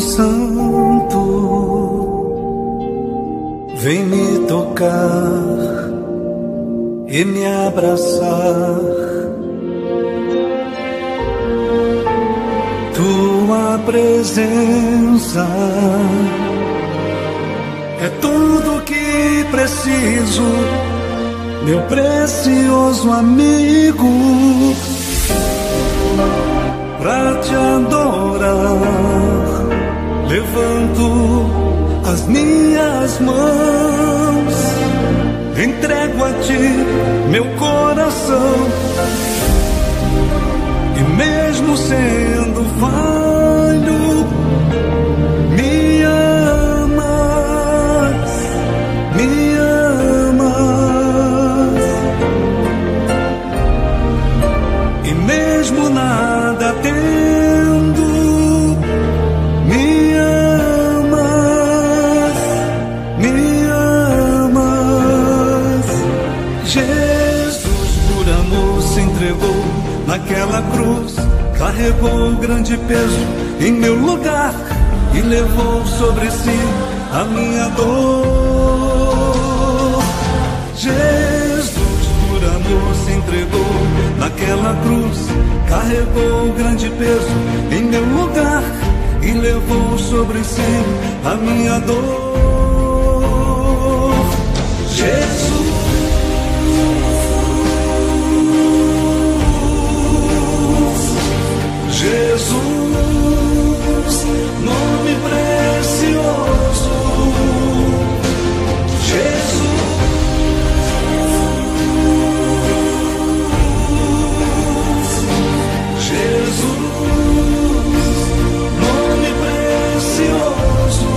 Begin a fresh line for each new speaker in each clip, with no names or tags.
Santo, vem me tocar e me abraçar. Tua presença é tudo que preciso, meu precioso amigo, pra te adorar. Levanto as minhas mãos, entrego a ti meu coração, e mesmo sendo falho, me amas, me amas, e mesmo nada tendo, me amas, me amas. Jesus por amor se entregou naquela cruz, carregou o grande peso em meu lugar e levou sobre si a minha dor. Jesus por amor se entregou naquela cruz, carregou o grande peso em meu lugar e levou sobre si a minha dor. Jesus, Jesus, nome precioso. Jesus, Jesus, nome precioso.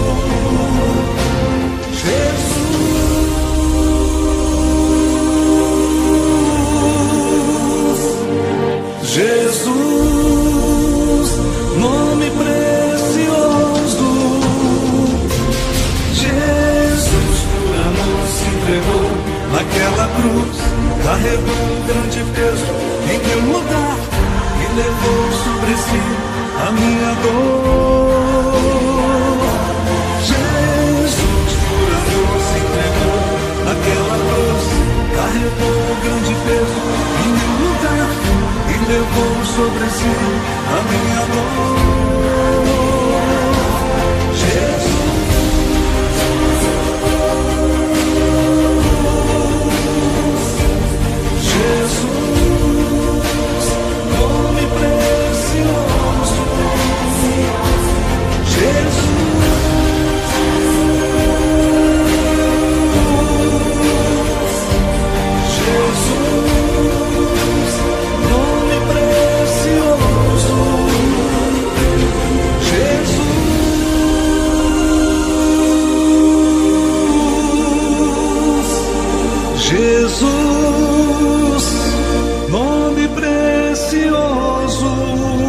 Jesus, Jesus, nome precioso. Jesus por amor se entregou naquela cruz, carregou um grande peso em meu lugar e levou sobre si a minha dor. Jesus por amor se entregou naquela cruz, carregou um grande peso em meu lugar e levou sobre si a minha dor. Jesus, Jesus, nome precioso. Jesus, nome precioso.